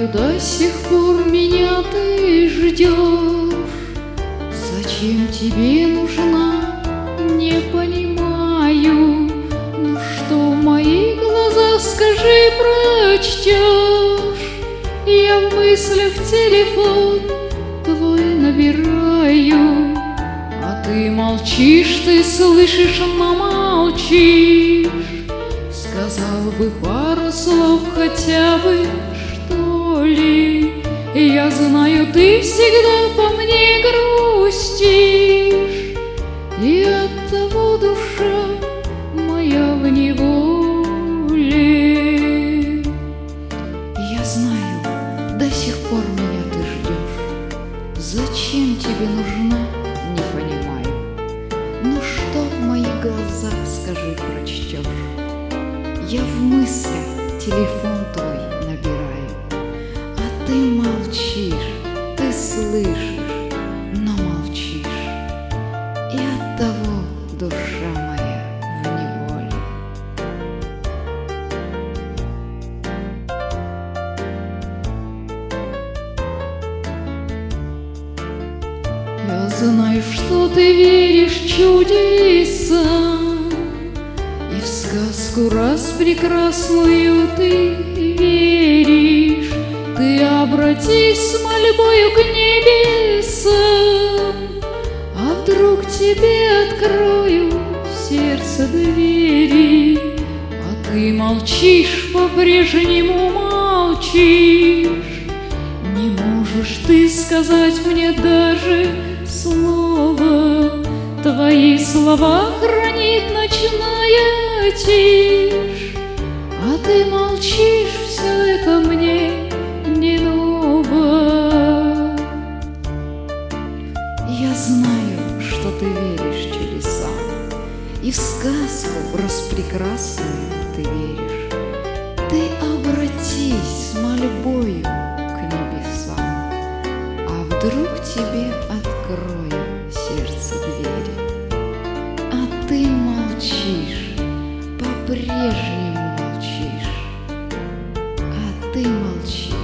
знаю, до сих пор меня ты ждешь. Зачем тебе нужна, не понимаю. Ну что в мои глаза, скажи, прочтешь? Я в мыслях телефон твой набираю, а ты молчишь, ты слышишь, но молчишь. Сказал бы пару слов хотя бы, что ли. Я знаю, ты всегда по мне грустишь, и оттого душа моя в неволе. Я знаю, до сих пор меня ты ждешь. Зачем тебе нужна, не понимаю. Ну что в мои глаза, скажи, прочтешь? Я в мыслях телефон твой набираю, а ты молчишь, ты слышишь, но молчишь, и оттого душа моя в неволе. Я знаю, что ты веришь в чудеса, и в сказку раз прекрасную ты веришь. Ты обратись с мольбою к небесам, а вдруг тебе открою сердце двери. А ты молчишь, по-прежнему молчишь. Не можешь ты сказать мне даже слова. Твои слова хранит ночная тишь, а ты молчишь, все это мне не ново. Я знаю, что ты веришь чудесам, и в сказку распрекрасную ты веришь. Ты обратись с мольбою к небесам, а вдруг тебе открою сердце двери. А ты молчишь, по-прежнему молчишь, а ты молчишь.